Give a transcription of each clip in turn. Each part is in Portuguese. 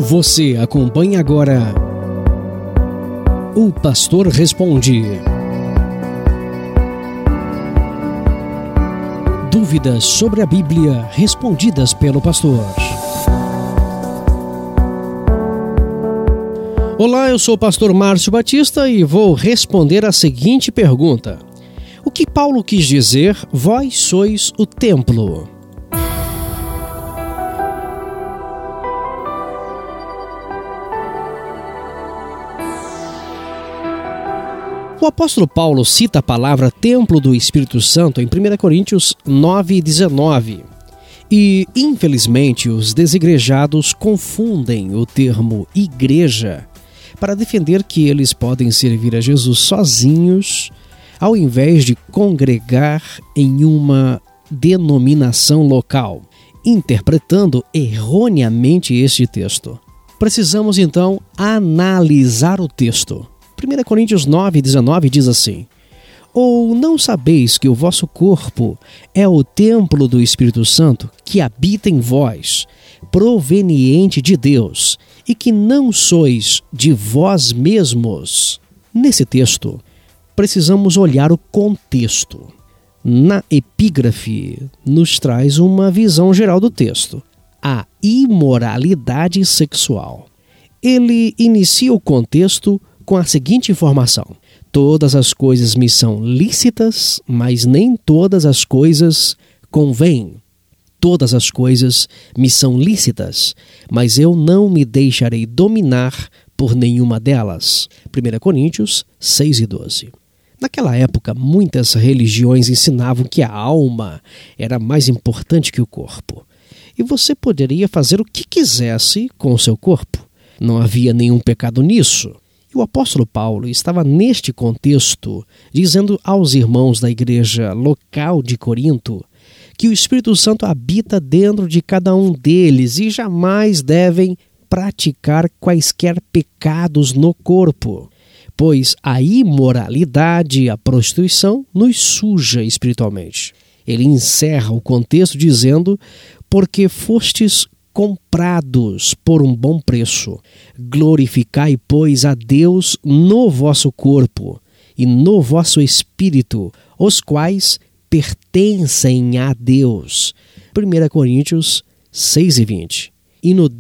Você acompanha agora O Pastor Responde. Dúvidas sobre a Bíblia respondidas pelo pastor. Olá, eu sou o pastor Márcio Batista e vou responder a seguinte pergunta: o que Paulo quis dizer, vós sois o templo? O apóstolo Paulo cita a palavra templo do Espírito Santo em 1 Coríntios 9:19. E, infelizmente, os desigrejados confundem o termo igreja para defender que eles podem servir a Jesus sozinhos, ao invés de congregar em uma denominação local, interpretando erroneamente este texto. Precisamos, então, analisar o texto. 1 Coríntios 9:19 diz assim: ou não sabeis que o vosso corpo é o templo do Espírito Santo que habita em vós, proveniente de Deus, e que não sois de vós mesmos? Nesse texto, precisamos olhar o contexto. Na epígrafe, nos traz uma visão geral do texto: a imoralidade sexual. Ele inicia o contexto com a seguinte informação: todas as coisas me são lícitas, mas nem todas as coisas convêm. Todas as coisas me são lícitas, mas eu não me deixarei dominar por nenhuma delas. 1 Coríntios 6:12. Naquela época, muitas religiões ensinavam que a alma era mais importante que o corpo. E você poderia fazer o que quisesse com o seu corpo. Não havia nenhum pecado nisso. E o apóstolo Paulo estava neste contexto dizendo aos irmãos da igreja local de Corinto que o Espírito Santo habita dentro de cada um deles e jamais devem praticar quaisquer pecados no corpo, pois a imoralidade, a prostituição, nos suja espiritualmente. Ele encerra o contexto dizendo: porque fostes comprados por um bom preço. Glorificai, pois, a Deus no vosso corpo e no vosso espírito, os quais pertencem a Deus. 1 Coríntios 6:20. E no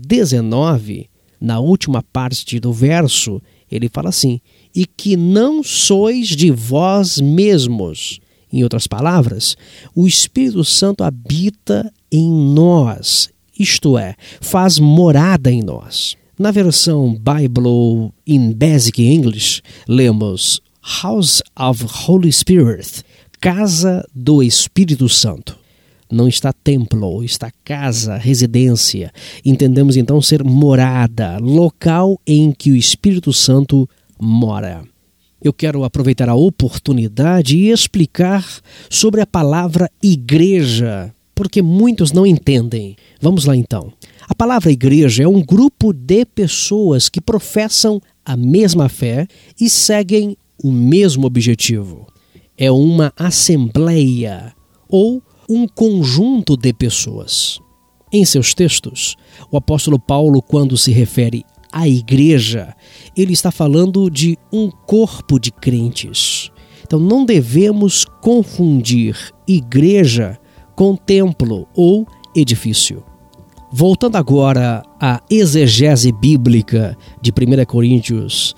19, na última parte do verso, ele fala assim: e que não sois de vós mesmos. Em outras palavras, o Espírito Santo habita em nós, isto é, faz morada em nós. Na versão Bible in Basic English, lemos House of Holy Spirit, casa do Espírito Santo. Não está templo, está casa, residência. Entendemos então ser morada, local em que o Espírito Santo mora. Eu quero aproveitar a oportunidade e explicar sobre a palavra igreja, porque muitos não entendem. Vamos lá então. A palavra igreja é um grupo de pessoas que professam a mesma fé e seguem o mesmo objetivo. É uma assembleia ou um conjunto de pessoas. Em seus textos, o apóstolo Paulo, quando se refere à igreja, ele está falando de um corpo de crentes. Então não devemos confundir igreja com templo ou edifício. Voltando agora à exegese bíblica de 1 Coríntios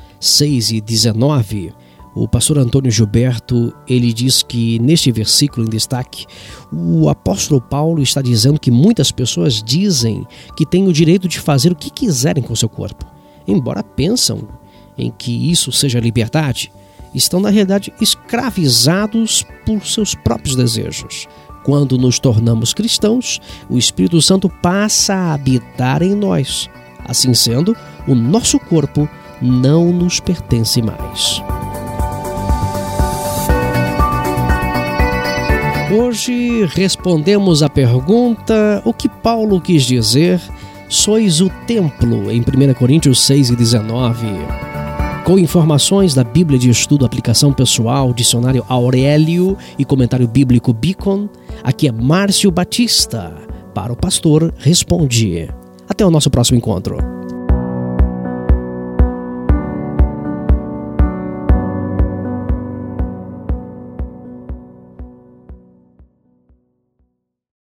6:19, o pastor Antônio Gilberto, ele diz que neste versículo em destaque, o apóstolo Paulo está dizendo que muitas pessoas dizem que têm o direito de fazer o que quiserem com seu corpo. Embora pensam em que isso seja liberdade, estão na realidade escravizados por seus próprios desejos. Quando nos tornamos cristãos, o Espírito Santo passa a habitar em nós. Assim sendo, o nosso corpo não nos pertence mais. Hoje respondemos à pergunta: o que Paulo quis dizer, sois o templo, em 1 Coríntios 6:19. Com informações da Bíblia de Estudo, Aplicação Pessoal, Dicionário Aurélio e Comentário Bíblico Beacon, aqui é Márcio Batista, para o Pastor Responde. Até o nosso próximo encontro.